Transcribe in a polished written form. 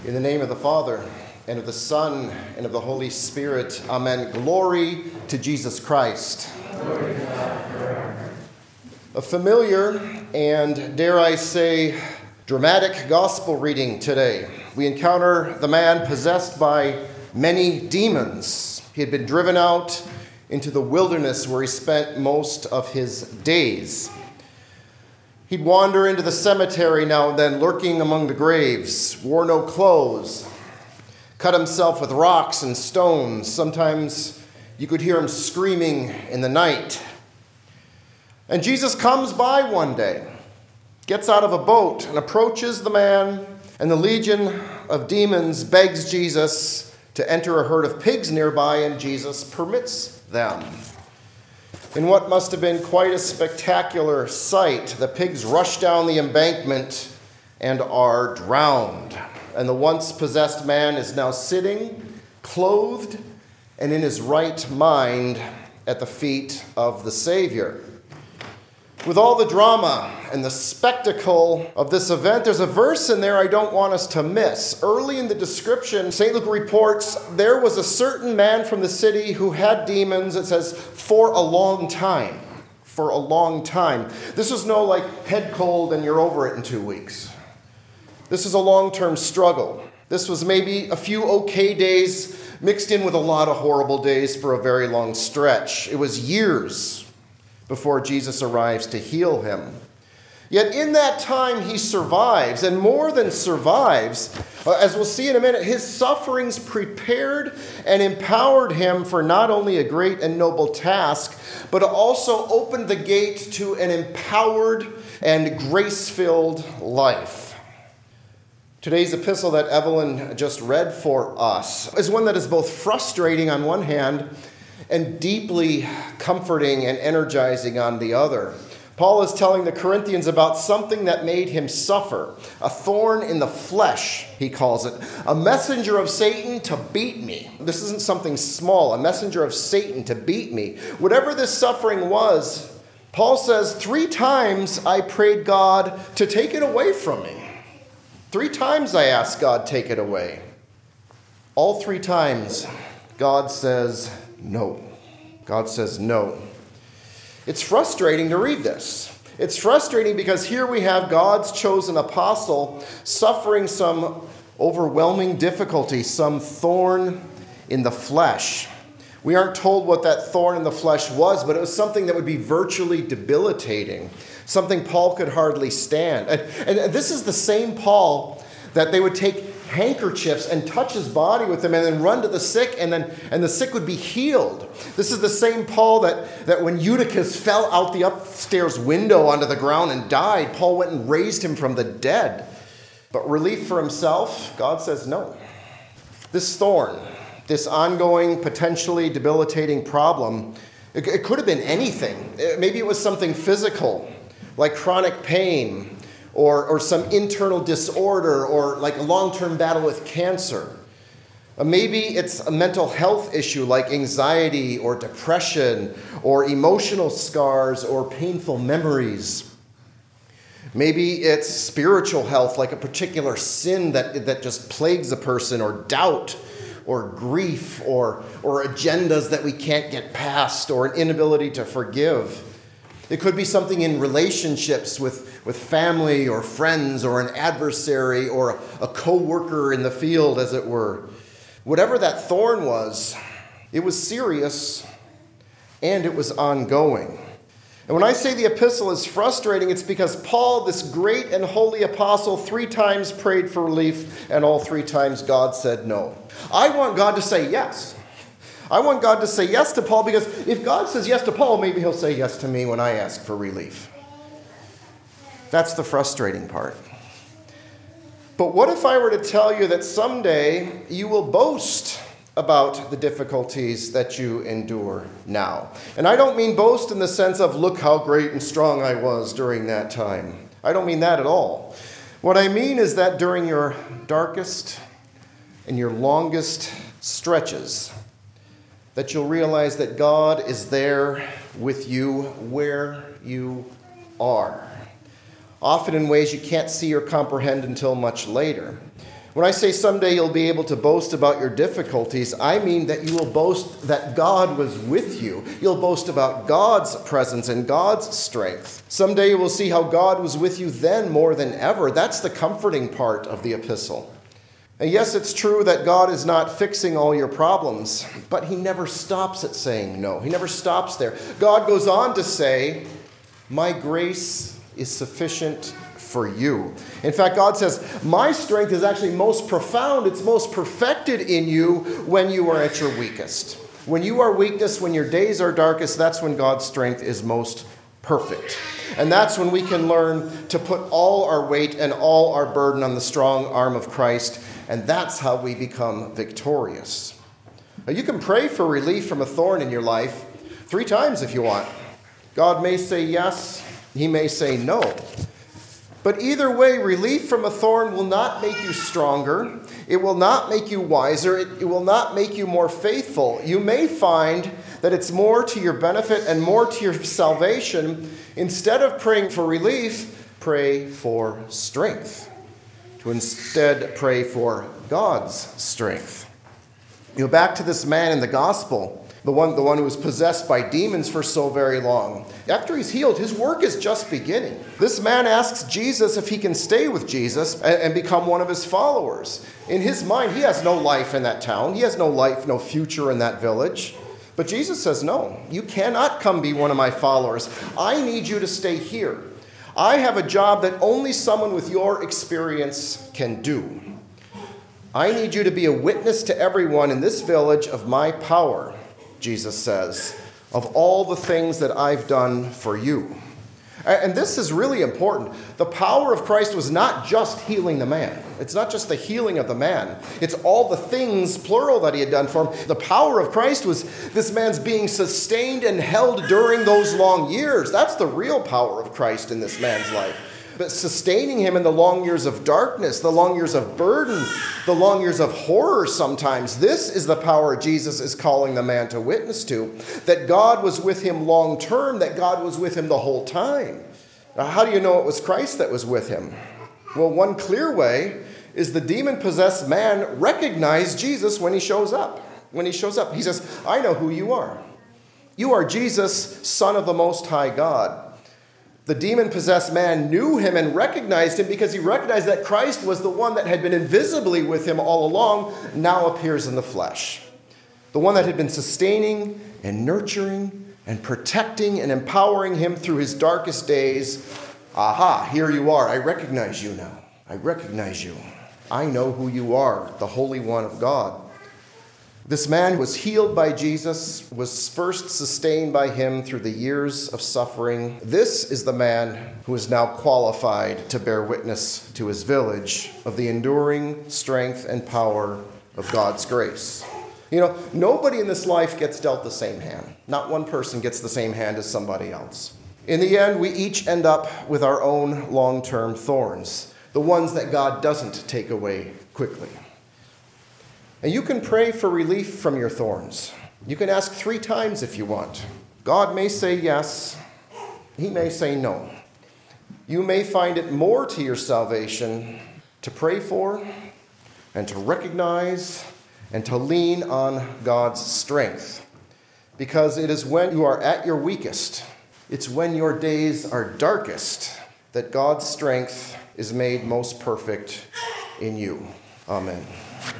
In the name of the Father, and of the Son, and of the Holy Spirit. Amen. Glory to Jesus Christ. Glory to God forever. A familiar and, dare I say, dramatic gospel reading today. We encounter the man possessed by many demons. He had been driven out into the wilderness where he spent most of his days. He'd wander into the cemetery now and then, lurking among the graves, wore no clothes, cut himself with rocks and stones. Sometimes you could hear him screaming in the night. And Jesus comes by one day, gets out of a boat and approaches the man, and the legion of demons begs Jesus to enter a herd of pigs nearby, and Jesus permits them. In what must have been quite a spectacular sight, the pigs rush down the embankment and are drowned. And the once possessed man is now sitting, clothed, and in his right mind at the feet of the Savior. With all the drama and the spectacle of this event, there's a verse in there I don't want us to miss. Early in the description, St. Luke reports, there was a certain man from the city who had demons, it says, for a long time. For a long time. This is no head cold and you're over it in 2 weeks. This is a long-term struggle. This was maybe a few okay days mixed in with a lot of horrible days for a very long stretch. It was years before Jesus arrives to heal him. Yet in that time he survives, and more than survives, as we'll see in a minute, his sufferings prepared and empowered him for not only a great and noble task, but also opened the gate to an empowered and grace-filled life. Today's epistle that Evelyn just read for us is one that is both frustrating on one hand and deeply comforting and energizing on the other. Paul is telling the Corinthians about something that made him suffer. A thorn in the flesh, he calls it. A messenger of Satan to beat me. This isn't something small. A messenger of Satan to beat me. Whatever this suffering was, Paul says, 3 times I prayed God to take it away from me. 3 times I asked God, take it away. All 3 times, God says no. God says no. It's frustrating to read this. It's frustrating because here we have God's chosen apostle suffering some overwhelming difficulty, some thorn in the flesh. We aren't told what that thorn in the flesh was, but it was something that would be virtually debilitating, something Paul could hardly stand. And this is the same Paul that they would take handkerchiefs and touch his body with them and then run to the sick, and the sick would be healed. This is the same Paul that when Eutychus fell out the upstairs window onto the ground and died, Paul went and raised him from the dead. But relief for himself, God says no. This thorn, this ongoing, potentially debilitating problem, it could have been anything. Maybe it was something physical, like chronic pain, or some internal disorder, or like a long-term battle with cancer. Maybe it's a mental health issue like anxiety or depression or emotional scars or painful memories. Maybe it's spiritual health like a particular sin that just plagues a person, or doubt or grief or agendas that we can't get past, or an inability to forgive. It could be something in relationships with family or friends, or an adversary, or a co-worker in the field, as it were. Whatever that thorn was, it was serious and it was ongoing. And when I say the epistle is frustrating, it's because Paul, this great and holy apostle, 3 times prayed for relief, and all 3 times God said no. I want God to say yes. I want God to say yes to Paul, because if God says yes to Paul, maybe he'll say yes to me when I ask for relief. That's the frustrating part. But what if I were to tell you that someday you will boast about the difficulties that you endure now? And I don't mean boast in the sense of, look how great and strong I was during that time. I don't mean that at all. What I mean is that during your darkest and your longest stretches, that you'll realize that God is there with you where you are. Often in ways you can't see or comprehend until much later. When I say someday you'll be able to boast about your difficulties, I mean that you will boast that God was with you. You'll boast about God's presence and God's strength. Someday you will see how God was with you then more than ever. That's the comforting part of the epistle. And yes, it's true that God is not fixing all your problems, but he never stops at saying no. He never stops there. God goes on to say, my grace is sufficient for you. In fact, God says, my strength is actually most profound. It's most perfected in you when you are at your weakest. When you are weakest, when your days are darkest, that's when God's strength is most perfect. And that's when we can learn to put all our weight and all our burden on the strong arm of Christ. And that's how we become victorious. Now, you can pray for relief from a thorn in your life 3 times if you want. God may say yes, he may say no. But either way, relief from a thorn will not make you stronger. It will not make you wiser. It will not make you more faithful. You may find that it's more to your benefit and more to your salvation. Instead of praying for relief, pray for strength. To instead pray for God's strength. Back to this man in the gospel, the one who was possessed by demons for so very long. After he's healed, his work is just beginning. This man asks Jesus if he can stay with Jesus and become one of his followers. In his mind, he has no life in that town. He has no life, no future in that village. But Jesus says, no, you cannot come be one of my followers. I need you to stay here. I have a job that only someone with your experience can do. I need you to be a witness to everyone in this village of my power, Jesus says, of all the things that I've done for you. And this is really important. The power of Christ was not just healing the man. It's not just the healing of the man. It's all the things, plural, that he had done for him. The power of Christ was this man's being sustained and held during those long years. That's the real power of Christ in this man's life. But sustaining him in the long years of darkness, the long years of burden, the long years of horror sometimes. This is the power Jesus is calling the man to witness to. That God was with him long term, that God was with him the whole time. Now, how do you know it was Christ that was with him? Well, one clear way is the demon-possessed man recognized Jesus when he shows up. When he shows up, he says, I know who you are. You are Jesus, Son of the Most High God. The demon-possessed man knew him and recognized him because he recognized that Christ was the one that had been invisibly with him all along, now appears in the flesh. The one that had been sustaining and nurturing and protecting and empowering him through his darkest days. Aha, here you are. I recognize you now. I recognize you. I know who you are, the Holy One of God. This man was healed by Jesus, was first sustained by him through the years of suffering. This is the man who is now qualified to bear witness to his village of the enduring strength and power of God's grace. Nobody in this life gets dealt the same hand. Not one person gets the same hand as somebody else. In the end, we each end up with our own long-term thorns, the ones that God doesn't take away quickly. And you can pray for relief from your thorns. You can ask 3 times if you want. God may say yes. He may say no. You may find it more to your salvation to pray for and to recognize and to lean on God's strength. Because it is when you are at your weakest, it's when your days are darkest, that God's strength is made most perfect in you. Amen.